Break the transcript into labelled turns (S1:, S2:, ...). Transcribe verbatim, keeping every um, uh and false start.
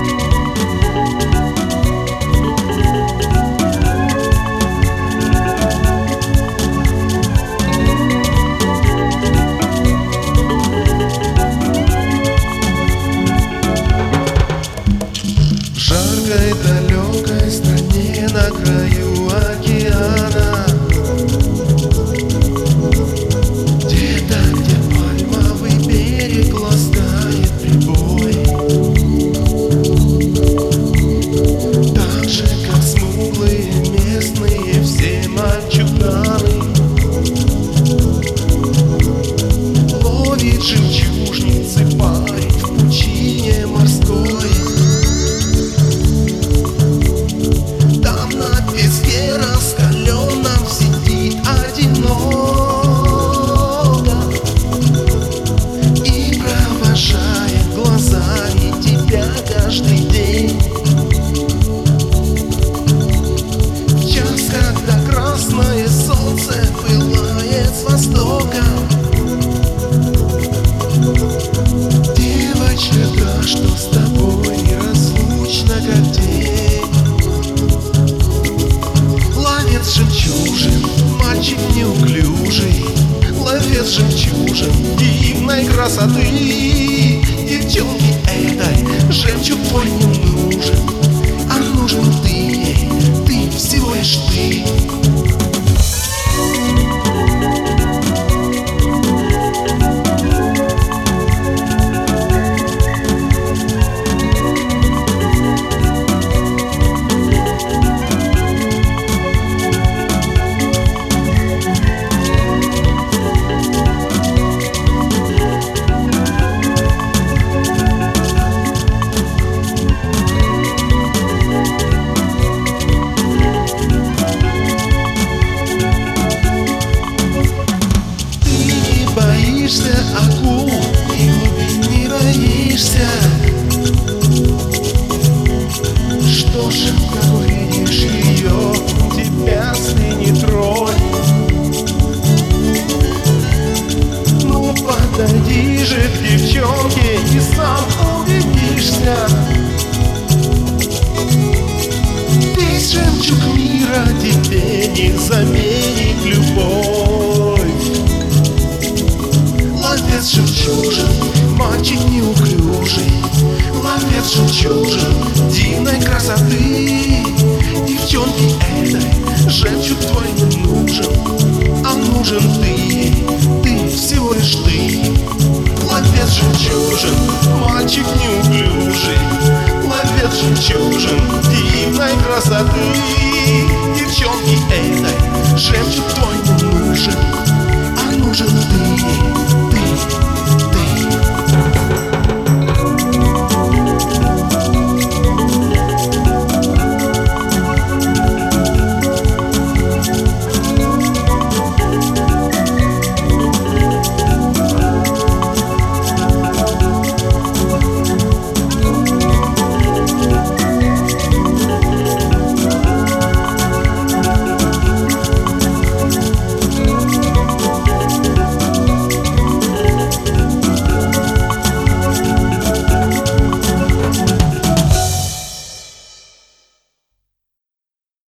S1: жаркой далекой стране на краю океана, где-то, где пальмовый берег ласкает прибой, так же, как смуглые местные все мальчуганы, ловит жемчужницы парень в пучине морской. Каждый день, в час, когда красное солнце пылает с востока, девочка, та, что с тобой неразлучна, как день, ловец жемчужин, мальчик неуклюжий, ловец жемчужин дивной красоты. Девчонки этой жемчуг твой не нужен, а нужен ты ей, ты всего лишь ты. Акул и глубин не боишься. Что ж, как увидишь ее, тебя стынет роль. Ну подойди же к девчонке и сам убедишься. Весь жемчуг мира тебе не заменит любовь. Ловец жемчужин, мальчик неуклюжий, ловец жемчужин дивной красоты. Девчонки этой жемчуг твой не нужен, а нужен ты ей, ты всего лишь ты. Ловец жемчужин, мальчик неуклюжий, ловец жемчужин дивной красоты. Девчонки этой жемчуг